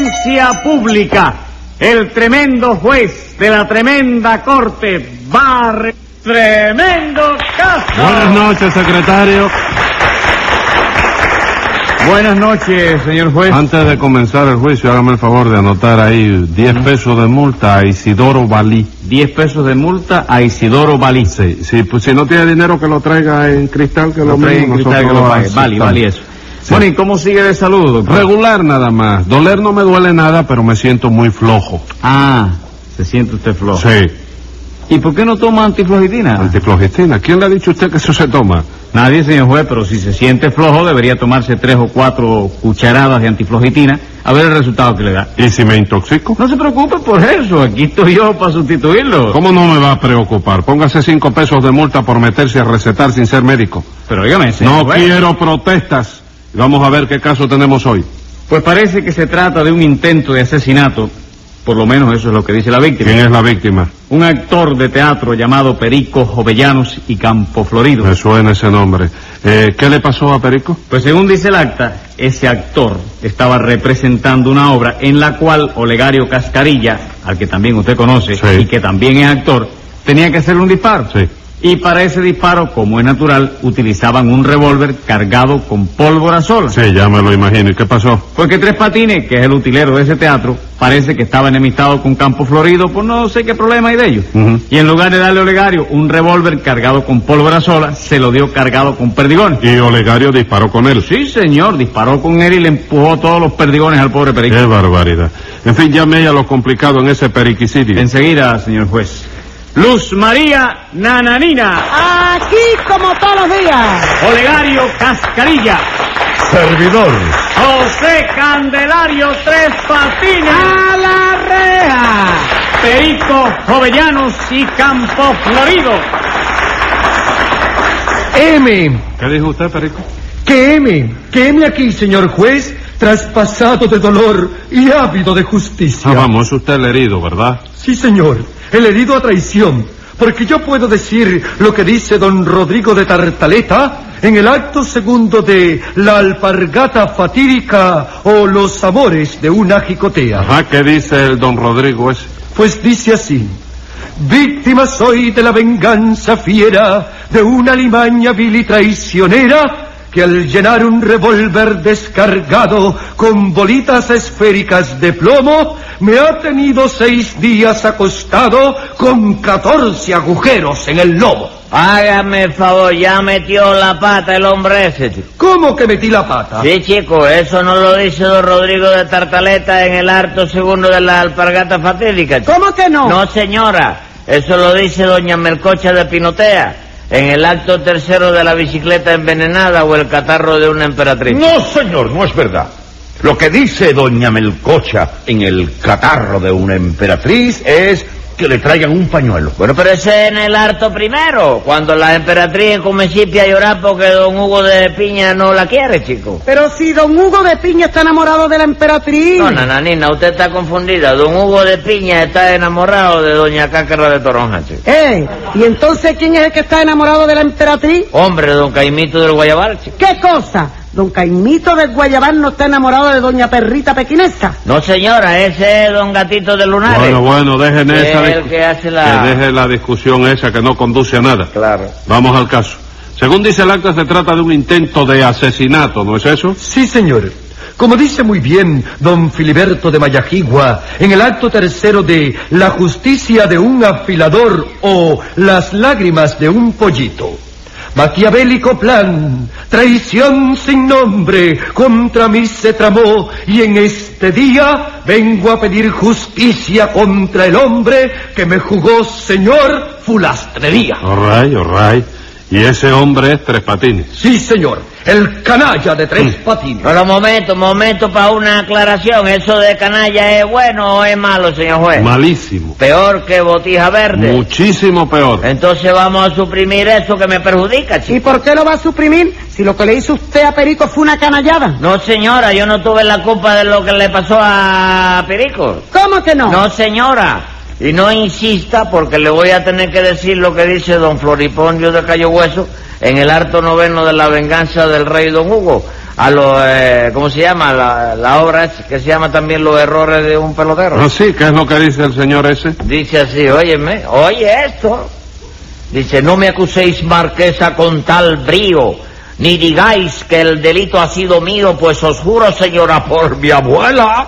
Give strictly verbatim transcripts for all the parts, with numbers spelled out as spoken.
audiencia pública. El tremendo juez de la tremenda corte va a... Re... ¡Tremendo caso! Buenas noches, secretario. Buenas noches, señor juez. Antes de comenzar el juicio, hágame el favor de anotar ahí diez pesos de multa a Isidoro Balí. diez pesos de multa a Isidoro Balí. Sí, sí, pues si no tiene dinero que lo traiga en cristal, que lo, lo traiga en cristal, que lo pague. Vale, vale eso. Sí. Bueno, ¿y cómo sigue de salud, doctor? Regular nada más. Doler no me duele nada, pero me siento muy flojo. Ah, se siente usted flojo. Sí. ¿Y por qué no toma antiflogitina? ¿Antiflogitina? ¿Quién le ha dicho a usted que eso se toma? Nadie, señor juez, pero si se siente flojo debería tomarse tres o cuatro cucharadas de antiflogitina a ver el resultado que le da. ¿Y si me intoxico? No se preocupe por eso, aquí estoy yo para sustituirlo. ¿Cómo no me va a preocupar? Póngase cinco pesos de multa por meterse a recetar sin ser médico. Pero dígame, señor No juez. quiero protestas. Vamos a ver qué caso tenemos hoy. Pues parece que se trata de un intento de asesinato. Por lo menos eso es lo que dice la víctima. ¿Quién es la víctima? Un actor de teatro llamado Perico Jovellanos y Campo Florido. Me suena ese nombre. Eh, ¿Qué le pasó a Perico? Pues según dice el acta, ese actor estaba representando una obra en la cual Olegario Cascarilla, al que también usted conoce, sí, y que también es actor, tenía que hacerle un disparo. Sí. Y para ese disparo, como es natural, utilizaban un revólver cargado con pólvora sola. Sí, ya me lo imagino. ¿Y qué pasó? Porque Tres Patines, que es el utilero de ese teatro, parece que estaba enemistado con Campo Florido por no sé qué problema hay de ellos. Uh-huh. Y en lugar de darle a Olegario un revólver cargado con pólvora sola, se lo dio cargado con perdigones. ¿Y Olegario disparó con él? Sí, señor, disparó con él y le empujó todos los perdigones al pobre Perico. ¡Qué barbaridad! En fin, llame a lo complicado en ese periquicidio. Enseguida, señor juez. Luz María Nananina. Aquí como todos los días. Olegario Cascarilla. Servidor. José Candelario Tres Patines. ¡A la reja! Perico Jovellanos y Campo Florido. M. ¿Qué dijo usted, Perico? Que M. Que M aquí, señor juez, traspasado de dolor y ávido de justicia. Ah, vamos, es usted el herido, ¿verdad? Sí, señor. El herido a traición, porque yo puedo decir lo que dice don Rodrigo de Tartaleta en el acto segundo de La alpargata fatídica o Los amores de una jicotea. Ah, ¿qué dice el don Rodrigo ese? Pues dice así: víctima soy de la venganza fiera de una alimaña vil y traicionera, que al llenar un revólver descargado con bolitas esféricas de plomo, me ha tenido seis días acostado con catorce agujeros en el lomo. Hágame el favor, ya metió la pata el hombre ese, chico. ¿Cómo que metí la pata? Sí, chico, eso no lo dice don Rodrigo de Tartaleta en el acto segundo de La alpargata fatídica, chico. ¿Cómo que no? No, señora, eso lo dice doña Melcocha de Pinotea en el acto tercero de La bicicleta envenenada o El catarro de una emperatriz. No, señor, no es verdad. Lo que dice doña Melcocha en El catarro de una emperatriz es que le traigan un pañuelo. Bueno, pero ese es en el acto primero, cuando la emperatriz comienza a llorar porque don Hugo de Piña no la quiere, chico. Pero si don Hugo de Piña está enamorado de la emperatriz. No, nananina, usted está confundida. Don Hugo de Piña está enamorado de doña Cácara de Toronja, chico. Eh, ¿y entonces quién es el que está enamorado de la emperatriz? Hombre, don Caimito del Guayabal, chico. ¿Qué cosa? ¿Don Caimito del Guayabal no está enamorado de doña Perrita Pequinesa? No, señora, ese es don Gatito de Lunares. Bueno, bueno, dejen que esa es el que hace la... que deje la discusión esa que no conduce a nada. Claro. Vamos al caso. Según dice el acta, se trata de un intento de asesinato, ¿no es eso? Sí, señor. Como dice muy bien don Filiberto de Mayajigua en el acto tercero de La justicia de un afilador o Las lágrimas de un pollito. Maquiavélico plan, traición sin nombre, contra mí se tramó, y en este día vengo a pedir justicia contra el hombre que me jugó, señor, fulastrería. All right, all right. Y ese hombre es Tres Patines. Sí, señor, el canalla de Tres Patines. Pero momento, momento para una aclaración. ¿Eso de canalla es bueno o es malo, señor juez? Malísimo. Peor que botija verde. Muchísimo peor. Entonces vamos a suprimir eso que me perjudica, chico. ¿Y por qué lo va a suprimir si lo que le hizo usted a Perico fue una canallada? No, señora, yo no tuve la culpa de lo que le pasó a Perico. ¿Cómo que no? No, señora. Y no insista porque le voy a tener que decir lo que dice don Floripondio de Cayo Hueso en el acto noveno de La venganza del rey don Hugo, a los, eh, ¿cómo se llama? La, la obra es que se llama también Los errores de un pelotero. Ah, sí, ¿qué es lo que dice el señor ese? Dice así, óyeme, oye esto. Dice, no me acuséis, marquesa, con tal brío, ni digáis que el delito ha sido mío, pues os juro, señora, por mi abuela,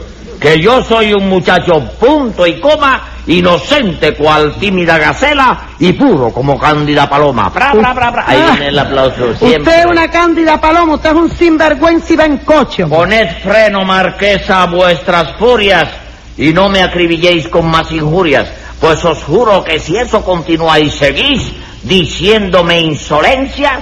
que yo soy un muchacho punto y coma, inocente cual tímida gacela y puro como cándida paloma. Bra, bra, bra, bra. Ahí viene el aplauso siempre. Usted es una cándida paloma, usted es un sinvergüenza y bencocho. Poned freno, marquesa, a vuestras furias y no me acribilléis con más injurias, pues os juro que si eso continúa y seguís diciéndome insolencias,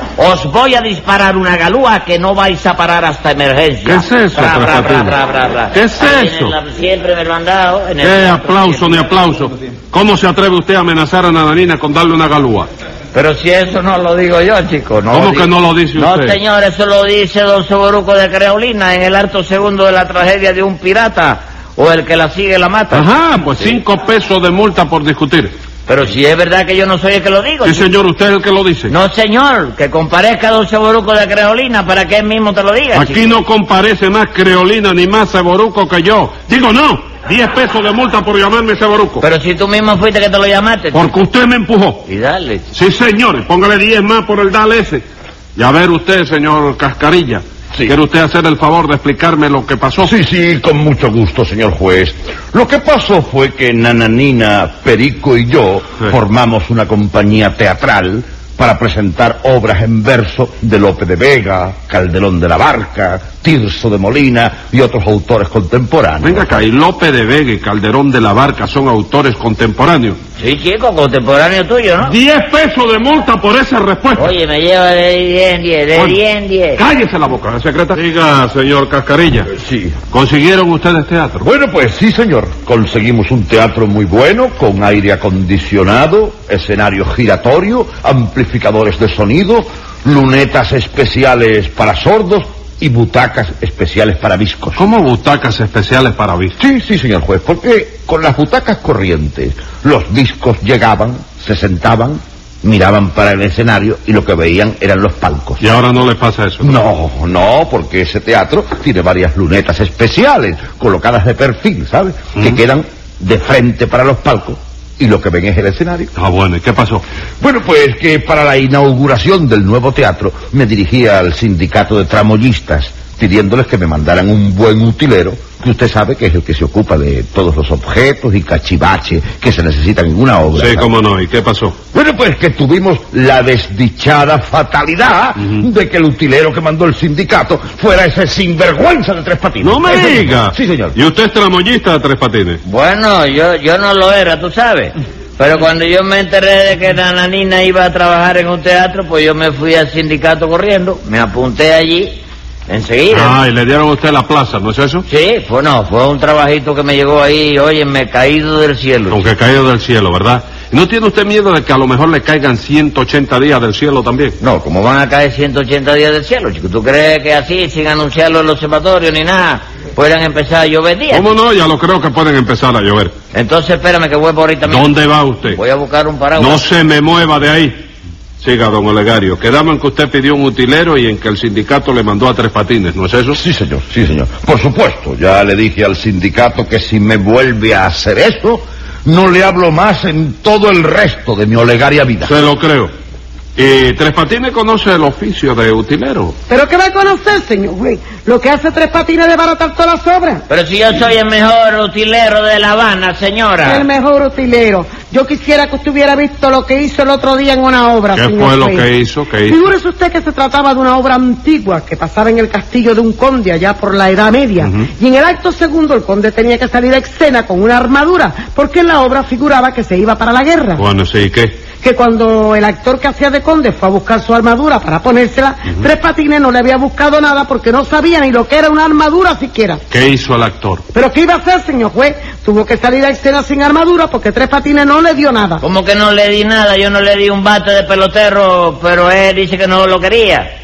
os voy a disparar una galúa que no vais a parar hasta emergencia. ¿Qué es eso, bra, bra, Tres bra, bra, bra, bra. ¿Qué es Ahí eso? la, siempre me lo han dado. En el ¿Qué teatro, aplauso siempre. ni aplauso? ¿Cómo se atreve usted a amenazar a Nananina con darle una galúa? Pero si eso no lo digo yo, chico. No ¿Cómo lo que digo. no lo dice No, usted? señor, eso lo dice don Soboruco de Creolina en el acto segundo de la tragedia de un pirata, o el que la sigue la mata. Ajá, pues cinco pesos de multa por discutir. Pero si es verdad que yo no soy el que lo digo. Sí, chico. señor, usted es el que lo dice. No, señor, que comparezca don Soboruco de Creolina para que él mismo te lo diga. Aquí chico. no comparece más Creolina ni más Ceboruco que yo. Digo, no, diez pesos de multa por llamarme Ceboruco. Pero si tú mismo fuiste que te lo llamaste. chico. Porque usted me empujó. Y dale. Sí, señores, póngale diez más por el dale ese. Y a ver usted, señor Cascarilla, Sí. ¿quiere usted hacer el favor de explicarme lo que pasó? Sí, sí, con mucho gusto, señor juez. Lo que pasó fue que Nananina, Perico y yo Sí. formamos una compañía teatral para presentar obras en verso de Lope de Vega, Calderón de la Barca, Tirso de Molina y otros autores contemporáneos. Venga acá, y Lope de Vega y Calderón de la Barca son autores contemporáneos. Sí, chico, contemporáneo tuyo, ¿no? Diez pesos de multa por esa respuesta. Oye, me lleva de diez en diez, de Bueno, diez en diez. Cállese la boca, secretaria. Diga, señor Cascarilla, Sí. ¿consiguieron ustedes teatro? Bueno, pues sí, señor. Conseguimos un teatro muy bueno, con aire acondicionado, escenario giratorio, amplificadores de sonido, lunetas especiales para sordos y butacas especiales para viscos. ¿Cómo butacas especiales para vistas? Sí, sí, señor juez, porque con las butacas corrientes, los discos llegaban, se sentaban, miraban para el escenario y lo que veían eran los palcos. Y ahora no le pasa eso. No, no, porque ese teatro tiene varias lunetas especiales, colocadas de perfil, ¿sabes? Que Mm. quedan de frente para los palcos y lo que ven es el escenario. Ah, bueno, ¿y qué pasó? Bueno, pues que para la inauguración del nuevo teatro me dirigía al sindicato de tramoyistas pidiéndoles que me mandaran un buen utilero, que usted sabe que es el que se ocupa de todos los objetos y cachivaches que se necesitan en una obra. Sí, ¿sabe? cómo no, ¿y qué pasó? Bueno, pues que tuvimos la desdichada fatalidad Ujú. de que el utilero que mandó el sindicato fuera ese sinvergüenza de Tres Patines. ¡No me Ese mismo. diga! Sí, señor. ¿Y usted es tramoyista de Tres Patines? Bueno, yo, yo no lo era, tú sabes. Pero cuando yo me enteré de que Nananina iba a trabajar en un teatro, pues yo me fui al sindicato corriendo, me apunté allí, enseguida. Ah, y le dieron a usted la plaza, ¿no es eso? Sí, fue no, fue un trabajito que me llegó ahí, oye, me caído del cielo. Aunque caído del cielo, ¿verdad? ¿Y no tiene usted miedo de que a lo mejor le caigan ciento ochenta días del cielo también? No, ¿cómo van a caer ciento ochenta días del cielo, chico? ¿Tú crees que así, sin anunciarlo en los observatorios ni nada, puedan empezar a llover días? ¿Cómo no? Ya lo creo que pueden empezar a llover. Entonces espérame que voy por ahorita mismo. ¿Dónde va usted? Voy a buscar un paraguas. No se me mueva de ahí. Siga, don Olegario. Quedamos en que usted pidió un utilero y en que el sindicato le mandó a Tres Patines, ¿no es eso? Sí, señor, sí, señor. Por supuesto, ya le dije al sindicato que si me vuelve a hacer eso, no le hablo más en todo el resto de mi olegaria vida. Se lo creo. ¿Y Tres Patines conoce el oficio de utilero? ¿Pero qué va a conocer, señor juez? Lo que hace Tres Patines es desbaratar todas las obras. Pero si yo soy el mejor utilero de La Habana, señora. El mejor utilero. Yo quisiera que usted hubiera visto lo que hizo el otro día en una obra, ¿Qué señor fue lo juez. que hizo? ¿Qué hizo? Figúrese usted que se trataba de una obra antigua que pasaba en el castillo de un conde allá por la Edad Media. Ujú. Y en el acto segundo el conde tenía que salir a escena con una armadura, porque en la obra figuraba que se iba para la guerra. Bueno, sí, ¿y qué? Que cuando el actor que hacía de conde fue a buscar su armadura para ponérsela, Tres Patines no le había buscado nada porque no sabía ni lo que era una armadura siquiera. ¿Qué hizo el actor? ¿Pero qué iba a hacer, señor juez? Tuvo que salir a escena sin armadura porque Tres Patines no le dio nada. ¿Cómo que no le di nada? Yo no le di un bate de pelotero, pero él dice que no lo quería.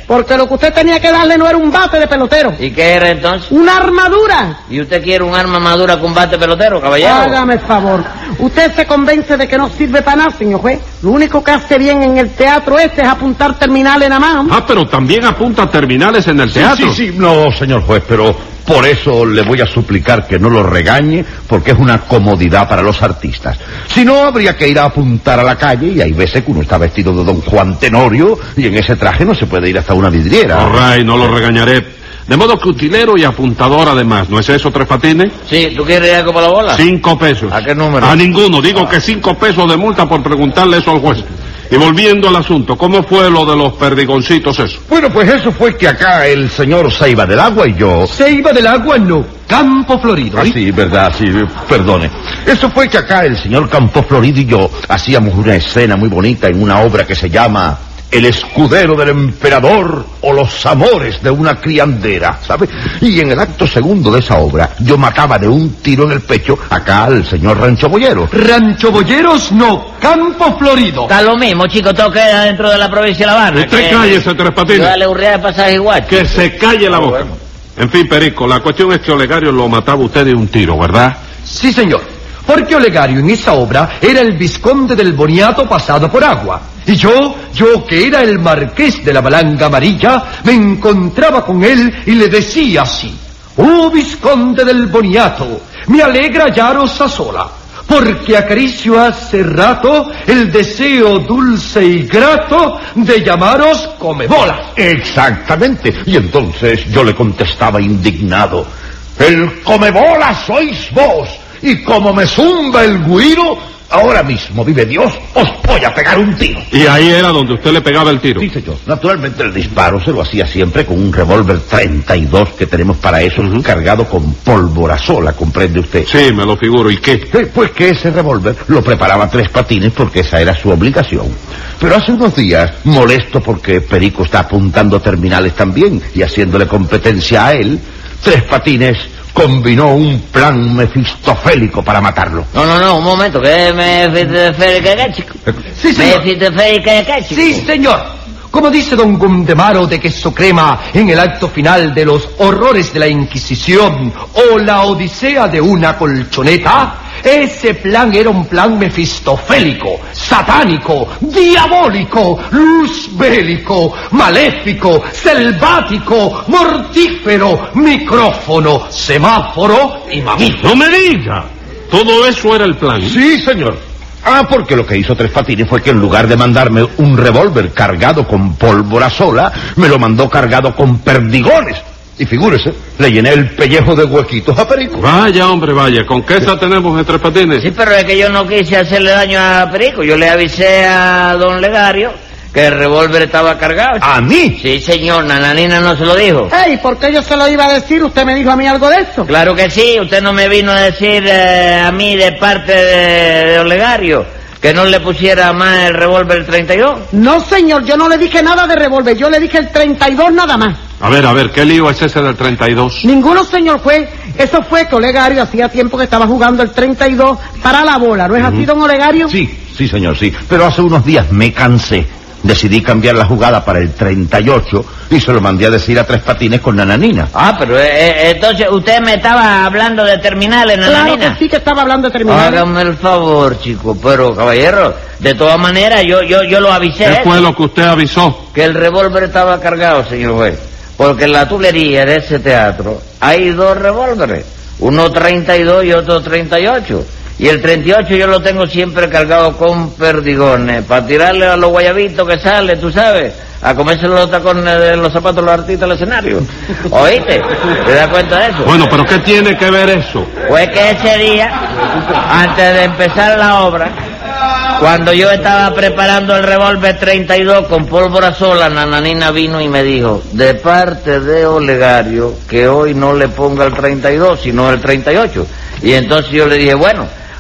Porque lo que usted tenía que darle no era un bate de pelotero. ¿Y qué era entonces? ¡Una armadura! ¿Y usted quiere un arma madura con bate pelotero, caballero? Hágame favor. Usted se convence de que no sirve para nada, señor juez. Lo único que hace bien en el teatro este es apuntar terminales nada más. Ah, pero también apunta terminales en el teatro. Sí, sí, sí, no, señor juez, pero por eso le voy a suplicar que no lo regañe, porque es una comodidad para los artistas. Si no, habría que ir a apuntar a la calle, y hay veces que uno está vestido de don Juan Tenorio, y en ese traje no se puede ir hasta una vidriera. All right, no lo regañaré. De modo que utilero y apuntador además, ¿no es eso, Tres Patines? Sí, ¿tú quieres algo para la bola? Cinco pesos. ¿A qué número? A ninguno, digo que cinco pesos de multa por preguntarle eso al juez. Y volviendo al asunto, ¿cómo fue lo de los perdigoncitos eso? Bueno, pues eso fue que acá el señor Ceiba del Agua y yo... Ceiba del Agua no, Campo Florido. Ah, ¿eh? sí, verdad, sí, perdone. Eso fue que acá el señor Campo Florido y yo hacíamos una escena muy bonita en una obra que se llama El escudero del emperador o los amores de una criandera, ¿sabe? Y en el acto segundo de esa obra yo mataba de un tiro en el pecho acá al señor Rancho Boyero. Rancho Boyeros no, Campo Florido. Está lo mismo, chico, todo queda dentro de la provincia de La Habana. Usted cállese, Tres Patines. Dale urrea de pasaje igual. Que se calle la Ah, boca. bueno. En fin, Perico, la cuestión es que Olegario lo mataba usted de un tiro, ¿verdad? Sí, señor. Porque Olegario en esa obra era el vizconde del Boniato pasado por agua. Y yo, yo que era el marqués de la Balanga Amarilla, me encontraba con él y le decía así: oh vizconde del Boniato, me alegra hallaros a sola, porque acaricio hace rato el deseo dulce y grato de llamaros comebolas. Exactamente. Y entonces yo le contestaba indignado: el comebola sois vos, y como me zumba el güiro, ahora mismo vive Dios, os voy a pegar un tiro. Y ahí era donde usted le pegaba el tiro. Sí, señor. Naturalmente el disparo se lo hacía siempre con un revólver treinta y dos que tenemos para eso, uh-huh, cargado con pólvora sola, ¿comprende usted? Sí, me lo figuro. ¿Y qué? Eh, pues que ese revólver lo preparaba Tres Patines porque esa era su obligación. Pero hace unos días, molesto porque Perico está apuntando terminales también y haciéndole competencia a él, Tres Patines combinó un plan mefistofélico para matarlo. No, no, no, un momento, ¿qué mefistofélico qué, chico? Sí, señor. ¿Mefistofélico qué, chico? Sí, señor. Como dice don Gundemaro de Queso Crema en el acto final de los horrores de la Inquisición o la odisea de una colchoneta, ese plan era un plan mefistofélico, satánico, diabólico, luzbélico, maléfico, selvático, mortífero, micrófono, semáforo y mamífero. ¡No me diga! Todo eso era el plan. Sí, señor. Ah, porque lo que hizo Tres Patines fue que en lugar de mandarme un revólver cargado con pólvora sola, me lo mandó cargado con perdigones. Y figúrese, le llené el pellejo de huequitos a Perico. Vaya, hombre, vaya. ¿Con qué esa tenemos en Tres Patines? Sí, pero es que yo no quise hacerle daño a Perico. Yo le avisé a don Olegario que el revólver estaba cargado. ¿A mí? Sí, señor, Nananina no se lo dijo. Ey, ¿por qué yo se lo iba a decir? ¿Usted me dijo a mí algo de eso? Claro que sí, usted no me vino a decir eh, a mí de parte de, de Olegario que no le pusiera más el revólver treinta y dos. No, señor, yo no le dije nada de revólver, yo le dije el treinta y dos nada más. A ver, a ver, ¿qué lío es ese del treinta y dos? Ninguno, señor juez. Eso fue que Olegario hacía tiempo que estaba jugando el treinta y dos para la bola. ¿No es así, don Olegario? Sí, sí, señor, sí. Pero hace unos días me cansé. Decidí cambiar la jugada para el treinta y ocho y se lo mandé a decir a Tres Patines con Nananina. Ah, pero eh, eh, entonces usted me estaba hablando de terminales, Nananina. Claro que sí que estaba hablando de terminales. Hágame el favor, chico, pero caballero, de todas maneras yo yo yo lo avisé. ¿Qué fue lo que usted avisó? Que el revólver estaba cargado, señor juez. Porque en la tulería de ese teatro hay dos revólveres, uno treinta y dos y otro treinta y ocho. Y el treinta y ocho yo lo tengo siempre cargado con perdigones, para tirarle a los guayabitos que sale, tú sabes, a comerse los tacones de los zapatos de los artistas del escenario. ¿Oíste? ¿Te das cuenta de eso? Bueno, pero ¿qué tiene que ver eso? Pues que ese día, antes de empezar la obra, cuando yo estaba preparando el revólver treinta y dos con pólvora sola, Nananina vino y me dijo, de parte de Olegario, que hoy no le ponga el treinta y dos, sino el treinta y ocho. Y entonces yo le dije, bueno,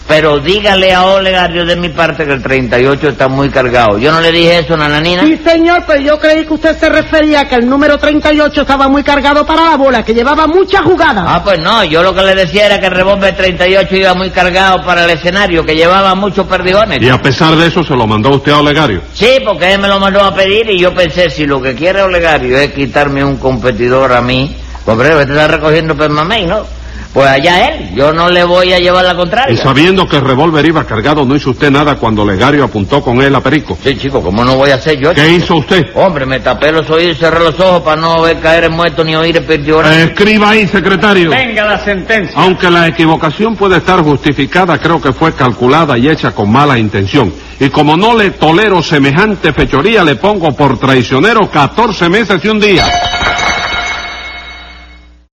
Pero dígale a Olegario de mi parte que el treinta y ocho está muy cargado. ¿Yo no le dije eso, nananina? Sí, señor, pero yo creí que usted se refería a que el número treinta y ocho estaba muy cargado para la bola, que llevaba muchas jugadas. Ah, pues no, yo lo que le decía era que el revólver treinta y ocho iba muy cargado para el escenario, que llevaba muchos perdigones. Y a pesar de eso se lo mandó usted a Olegario. Sí, porque él me lo mandó a pedir y yo pensé, si lo que quiere Olegario es quitarme un competidor a mí, pues breve, te está recogiendo permamey, ¿no? Pues allá él, yo no le voy a llevar la contraria. Y sabiendo que el revólver iba cargado, ¿no hizo usted nada cuando Olegario apuntó con él a Perico? Sí, chico, ¿cómo no voy a hacer yo? ¿Qué chico? hizo usted? Hombre, me tapé los oídos y cerré los ojos para no ver caer el muerto ni oír el perdigones. Escriba ahí, secretario. Venga la sentencia. Aunque la equivocación puede estar justificada, creo que fue calculada y hecha con mala intención. Y como no le tolero semejante fechoría, le pongo por traicionero catorce meses y un día.